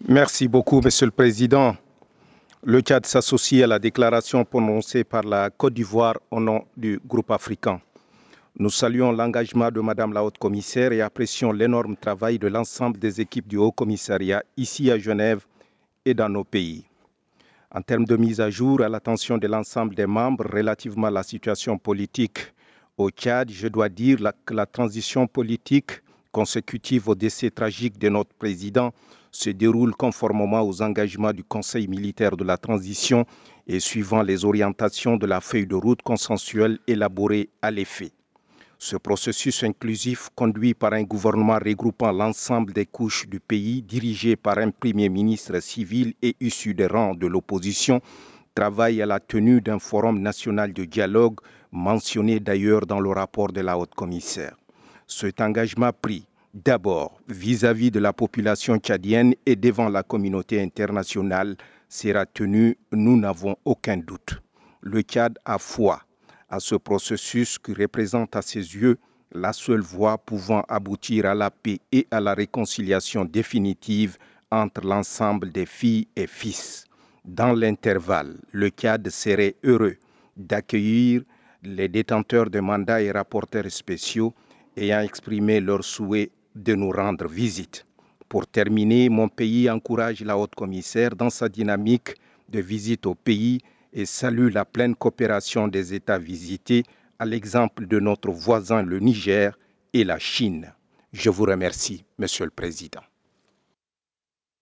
Merci beaucoup, Monsieur le Président. Le Tchad s'associe à la déclaration prononcée par la Côte d'Ivoire au nom du groupe africain. Nous saluons l'engagement de Madame la Haute-Commissaire et apprécions l'énorme travail de l'ensemble des équipes du Haut-Commissariat ici à Genève et dans nos pays. En termes de mise à jour à l'attention de l'ensemble des membres relativement à la situation politique au Tchad, je dois dire que la transition politique consécutive au décès tragique de notre président se déroule conformément aux engagements du Conseil militaire de la transition et suivant les orientations de la feuille de route consensuelle élaborée à l'effet. Ce processus inclusif, conduit par un gouvernement regroupant l'ensemble des couches du pays, dirigé par un premier ministre civil et issu des rangs de l'opposition, travaille à la tenue d'un forum national de dialogue, mentionné d'ailleurs dans le rapport de la haute-commissaire. Cet engagement pris d'abord vis-à-vis de la population tchadienne et devant la communauté internationale sera tenu, nous n'avons aucun doute. Le Tchad a foi à ce processus qui représente à ses yeux la seule voie pouvant aboutir à la paix et à la réconciliation définitive entre l'ensemble des filles et fils. Dans l'intervalle, le Tchad serait heureux d'accueillir les détenteurs de mandats et rapporteurs spéciaux ayant exprimé leur souhait de nous rendre visite. Pour terminer, mon pays encourage la haute-commissaire dans sa dynamique de visite au pays et salue la pleine coopération des États visités, à l'exemple de notre voisin le Niger et la Chine. Je vous remercie, Monsieur le Président.